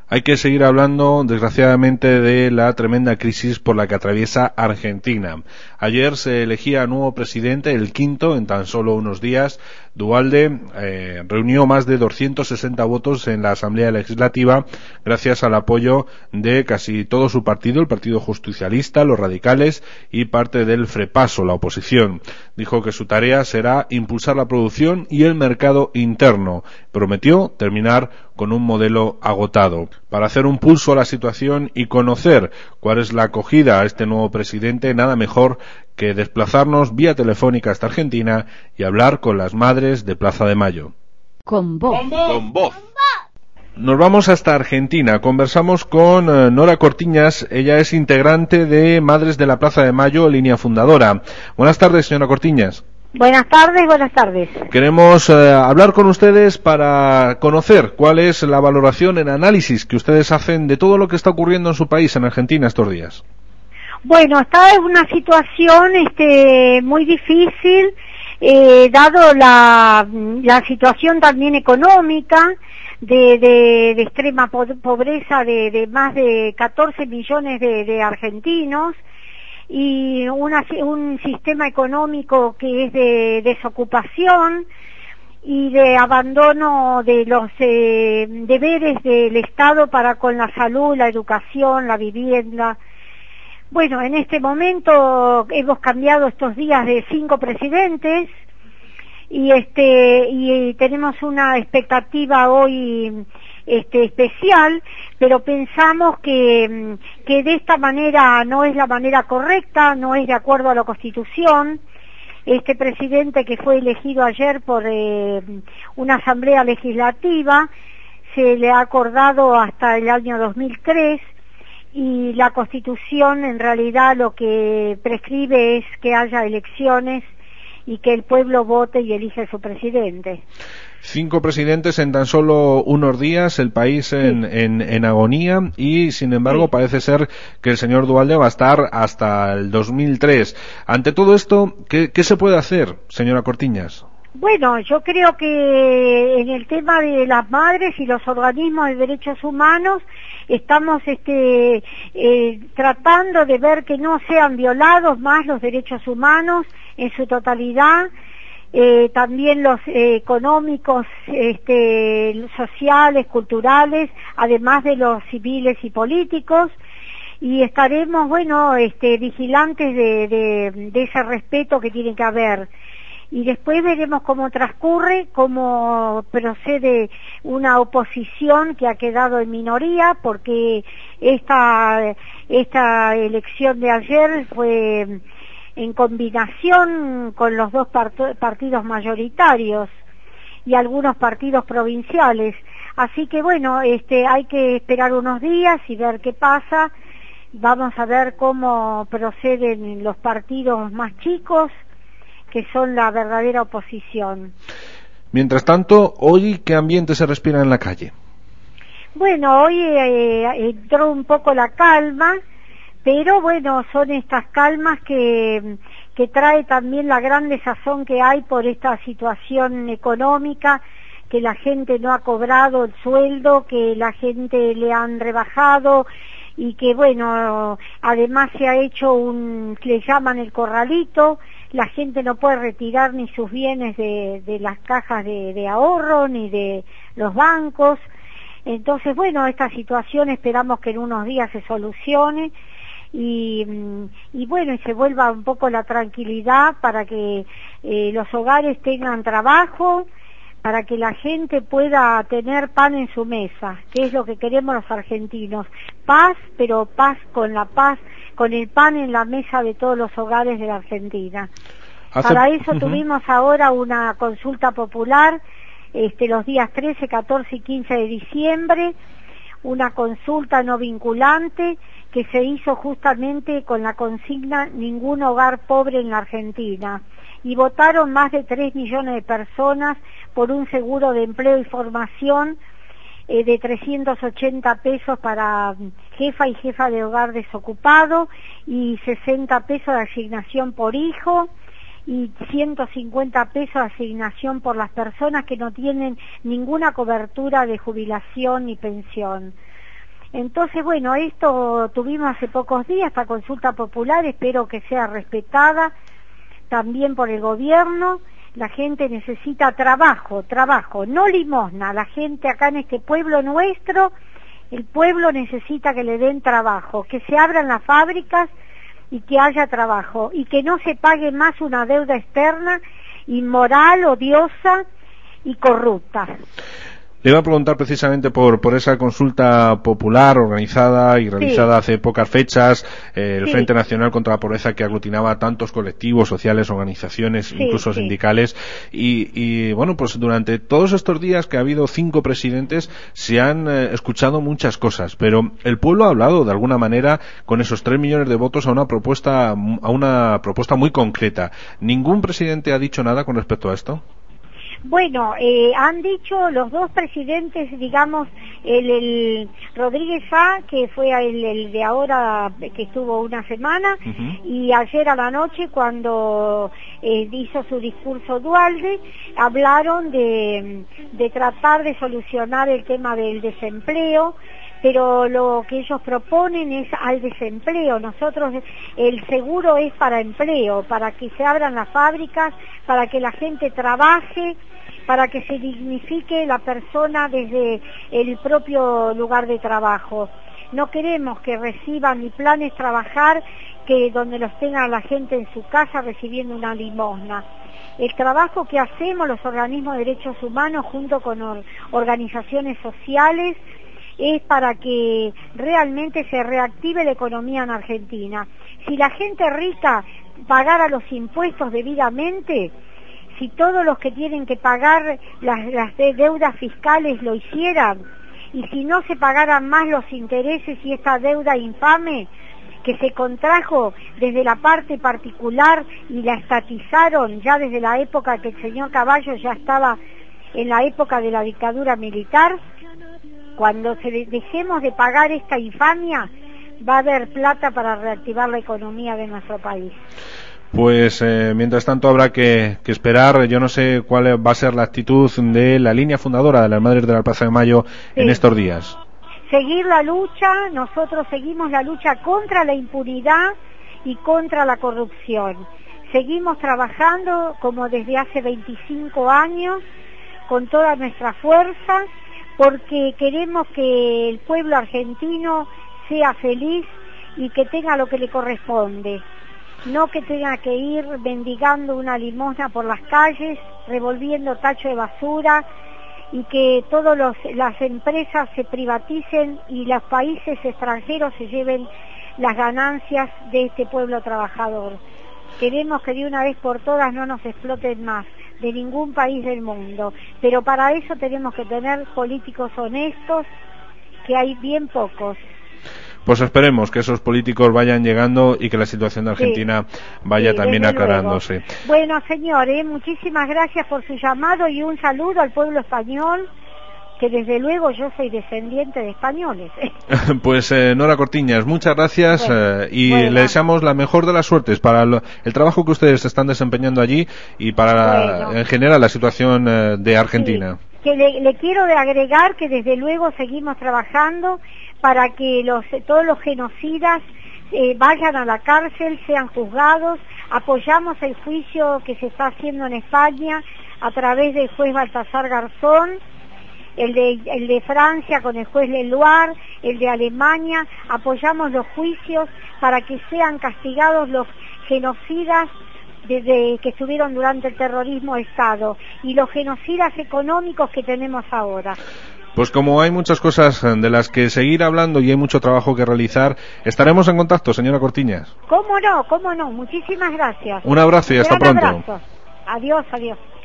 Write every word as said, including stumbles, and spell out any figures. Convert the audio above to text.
Hay que seguir hablando, desgraciadamente, de la tremenda crisis por la que atraviesa Argentina. Ayer se elegía nuevo presidente, el quinto, en tan solo unos días. Duhalde eh, reunió más de doscientos sesenta votos en la Asamblea Legislativa gracias al apoyo de casi todo su partido, el Partido Justicialista, los radicales y parte del Frepaso, la oposición. Dijo que su tarea será impulsar la producción y el mercado interno. Prometió terminar con un modelo agotado. Para hacer un pulso a la situación y conocer cuál es la acogida a este nuevo presidente, nada mejor que desplazarnos vía telefónica hasta Argentina y hablar con las madres de Plaza de Mayo. Con voz. Con voz. Nos vamos hasta Argentina. Conversamos con eh, Nora Cortiñas. Ella es integrante de Madres de la Plaza de Mayo, línea fundadora. Buenas tardes, señora Cortiñas. Buenas tardes, buenas tardes. Queremos eh, hablar con ustedes para conocer cuál es la valoración, el análisis que ustedes hacen de todo lo que está ocurriendo en su país, en Argentina, estos días. Bueno, está en una situación este, muy difícil, eh, dado la, la situación también económica, de, de, de extrema pobreza de, de más de catorce millones de, de argentinos, y una, un sistema económico que es de desocupación y de abandono de los eh, deberes del Estado para con la salud, la educación, la vivienda. Bueno, en este momento hemos cambiado estos días de cinco presidentes y este y tenemos una expectativa hoy este especial, pero pensamos que, que de esta manera no es la manera correcta, no es de acuerdo a la Constitución. Este presidente que fue elegido ayer por eh, una asamblea legislativa se le ha acordado hasta el año dos mil tres, y la Constitución en realidad lo que prescribe es que haya elecciones y que el pueblo vote y elige a su presidente. Cinco presidentes en tan solo unos días, el país en, sí. en, en agonía, y sin embargo sí. parece ser que el señor Duhalde va a estar hasta el dos mil tres. Ante todo esto, ¿qué, qué se puede hacer, señora Cortiñas? Bueno, yo creo que en el tema de las madres y los organismos de derechos humanos estamos este, eh, tratando de ver que no sean violados más los derechos humanos en su totalidad. Eh, también los eh, económicos, este, sociales, culturales, además de los civiles y políticos, y estaremos, bueno, este, vigilantes de, de, de ese respeto que tiene que haber. Y después veremos cómo transcurre, cómo procede una oposición que ha quedado en minoría, porque esta, esta elección de ayer fue en combinación con los dos part- partidos mayoritarios y algunos partidos provinciales. Así que bueno, este, hay que esperar unos días y ver qué pasa. Vamos a ver cómo proceden los partidos más chicos, que son la verdadera oposición. Mientras tanto, hoy, ¿qué ambiente se respira en la calle? Bueno, hoy eh, entró un poco la calma, pero bueno, son estas calmas que, que trae también la gran desazón que hay por esta situación económica, que la gente no ha cobrado el sueldo, que la gente le han rebajado, y que bueno, además se ha hecho un, le llaman el corralito, la gente no puede retirar ni sus bienes de, de las cajas de, de ahorro, ni de los bancos. Entonces bueno, esta situación esperamos que en unos días se solucione, y, y bueno, y se vuelva un poco la tranquilidad para que eh, los hogares tengan trabajo, para que la gente pueda tener pan en su mesa, que es lo que queremos los argentinos. Paz, pero paz con la paz, con el pan en la mesa de todos los hogares de la Argentina. Hace... Para eso uh-huh. tuvimos ahora una consulta popular, este, los días trece, catorce y quince de diciembre, una consulta no vinculante que se hizo justamente con la consigna "Ningún hogar pobre en la Argentina", y votaron más de tres millones de personas por un seguro de empleo y formación eh, de trescientos ochenta pesos para jefa y jefa de hogar desocupado, y sesenta pesos de asignación por hijo, y ciento cincuenta pesos de asignación por las personas que no tienen ninguna cobertura de jubilación ni pensión. Entonces, bueno, esto tuvimos hace pocos días, esta consulta popular, espero que sea respetada también por el gobierno. La gente necesita trabajo, trabajo, no limosna. La gente acá en este pueblo nuestro, el pueblo necesita que le den trabajo, que se abran las fábricas y que haya trabajo, y que no se pague más una deuda externa, inmoral, odiosa y corrupta. Le iba a preguntar precisamente por, por esa consulta popular organizada y realizada sí. hace pocas fechas, eh, el sí. Frente Nacional contra la Pobreza, que aglutinaba a tantos colectivos sociales, organizaciones, sí, incluso sí. sindicales, y, y bueno, pues durante todos estos días que ha habido cinco presidentes se han eh, escuchado muchas cosas, pero el pueblo ha hablado de alguna manera con esos tres millones de votos a una propuesta, a una propuesta muy concreta. ¿Ningún presidente ha dicho nada con respecto a esto? Bueno, eh, han dicho los dos presidentes, digamos, el, el Rodríguez A, que fue el, el de ahora, que estuvo una semana, uh-huh. y ayer a la noche, cuando eh, hizo su discurso Duhalde, hablaron de, de tratar de solucionar el tema del desempleo, pero lo que ellos proponen es al desempleo. Nosotros, el seguro es para empleo, para que se abran las fábricas, para que la gente trabaje, para que se dignifique la persona desde el propio lugar de trabajo. No queremos que reciban ni planes trabajar que donde los tenga la gente en su casa recibiendo una limosna. El trabajo que hacemos los organismos de derechos humanos junto con or- organizaciones sociales es para que realmente se reactive la economía en Argentina. Si la gente rica pagara los impuestos debidamente, si todos los que tienen que pagar las, las deudas fiscales lo hicieran, y si no se pagaran más los intereses y esta deuda infame que se contrajo desde la parte particular y la estatizaron ya desde la época que el señor Caballo ya estaba en la época de la dictadura militar, cuando se dejemos de pagar esta infamia, va a haber plata para reactivar la economía de nuestro país. Pues eh, mientras tanto habrá que, que esperar. Yo no sé cuál va a ser la actitud de la línea fundadora de las Madres de la Plaza de Mayo sí. en estos días. Seguir la lucha, nosotros seguimos la lucha contra la impunidad y contra la corrupción. Seguimos trabajando como desde hace veinticinco años con toda nuestra fuerza, porque queremos que el pueblo argentino sea feliz y que tenga lo que le corresponde. No que tenga que ir mendigando una limosna por las calles, revolviendo tacho de basura, y que todas las empresas se privaticen y los países extranjeros se lleven las ganancias de este pueblo trabajador. Queremos que de una vez por todas no nos exploten más de ningún país del mundo, pero para eso tenemos que tener políticos honestos, que hay bien pocos. Pues esperemos que esos políticos vayan llegando y que la situación de Argentina sí, vaya sí, también aclarándose. Luego. Bueno, señor, eh, muchísimas gracias por su llamado y un saludo al pueblo español, que desde luego yo soy descendiente de españoles. Pues eh, Nora Cortiñas, muchas gracias bueno, eh, y bueno. le deseamos la mejor de las suertes para lo, el trabajo que ustedes están desempeñando allí y para bueno. en general la situación eh, de Argentina. Sí. Que le, le quiero de agregar que desde luego seguimos trabajando para que los, todos los genocidas eh, vayan a la cárcel, sean juzgados. Apoyamos el juicio que se está haciendo en España a través del juez Baltasar Garzón, el de, el de Francia con el juez Leloir, el de Alemania. Apoyamos los juicios para que sean castigados los genocidas desde que estuvieron durante el terrorismo de Estado y los genocidas económicos que tenemos ahora. Pues como hay muchas cosas de las que seguir hablando y hay mucho trabajo que realizar, estaremos en contacto, señora Cortiñas. ¿Cómo no? ¿Cómo no? Muchísimas gracias. Un abrazo y hasta pronto. Abrazo. Adiós, adiós.